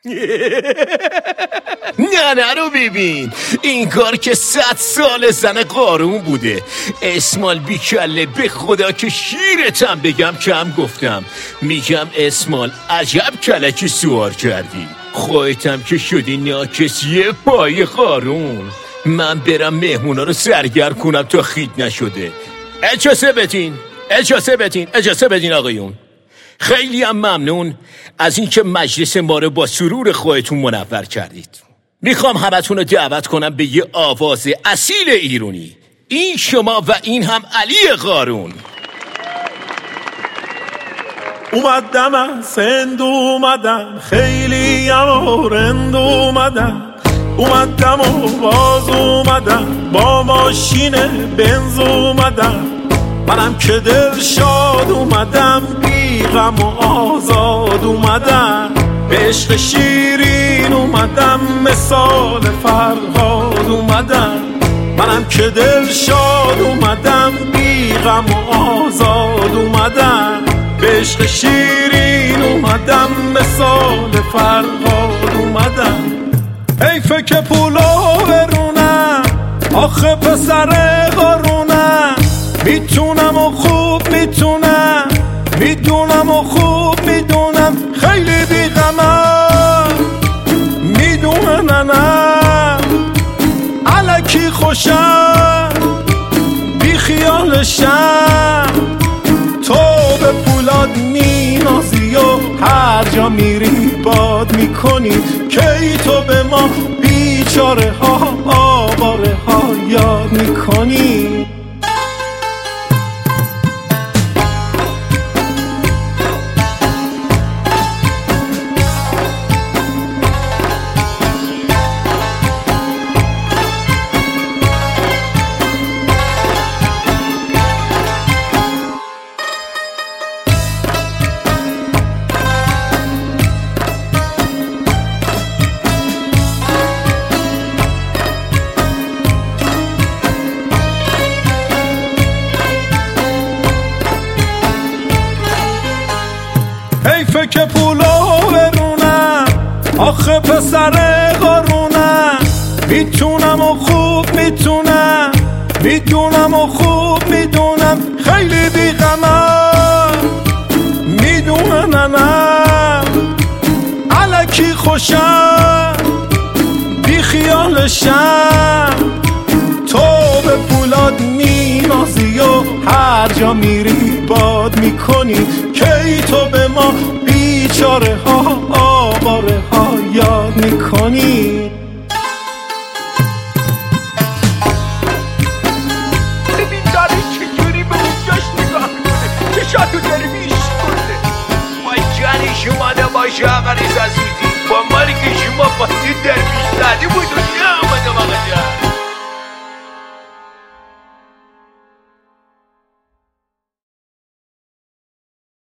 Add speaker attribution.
Speaker 1: نه رو ببین، این کار که 100 سال زن قارون بوده. اسمال بیکله، به خدا که شیرتم بگم کم گفتم. میگم اسمال عجب کلکی سوار کردی. خودتم که شدی ناکسی پای قارون. من برم مهمونا رو سرگر کنم تا خید نشده. اجازه بدین آقایون. خیلی هم ممنون از اینکه مجلس ما رو با سرور خودتون منور کردید. میخوام همتون رو دعوت کنم به یه آواز اصیل ایرانی. این شما و این هم علی قارون.
Speaker 2: اومدم از هند اومدم، خیلی هم رند اومدم و باز اومدم، با ماشین بنز اومدم. منم که دل شاد اومدم، بی غم و آزاد اومدم. به عشق شیرین اومدم، مثال فرهاد اومدم. منم که دل شاد اومدم، بی غم و آزاد اومدم. به عشق شیرین اومدم، مثال فرهاد اومدم. حیفه که پولو برونم، آخه پسر قارونم. میتونم و خوب میتونم، میدونم و خوب میدونم. خیلی بیغمم، میدونه ننم. الکی خوشم، بی خیالشم. تو به پولاد مینازی و هر جا میری باد میکنی. کی تو به ما بیچاره ها آواره ها یاد میکنی. حیفه که پولو برونم، آخه پسر قارونم. میتونم و خوب میتونم، میدونم و خوب میدونم. خیلی بیغمم، میدونه ننم. الکی خوشم، بی خیالشم. تو به پولاد مینازی و هر جا میری باد میکنی. کی تو به ما بیچاره ها آواره ها یاد میکنی.
Speaker 1: ببین داره چجوری به اونجاش نگاه میکنه، چشاتو داره میشکنه. ما جنی شما نباشه عقلیز عزیزی، با مالی که شما باید در بیشتری بود و نه آمده آقا جان.